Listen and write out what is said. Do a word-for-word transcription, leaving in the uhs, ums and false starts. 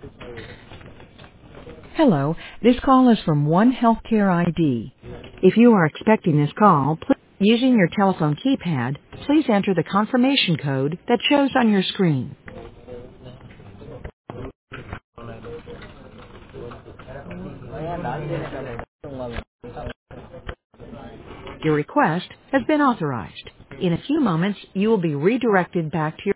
Hello, this call is from One Healthcare I D. If you are expecting this call, pl- using your telephone keypad, please enter the confirmation code that shows on your screen. Your request has been authorized. In a few moments, you will be redirected back to your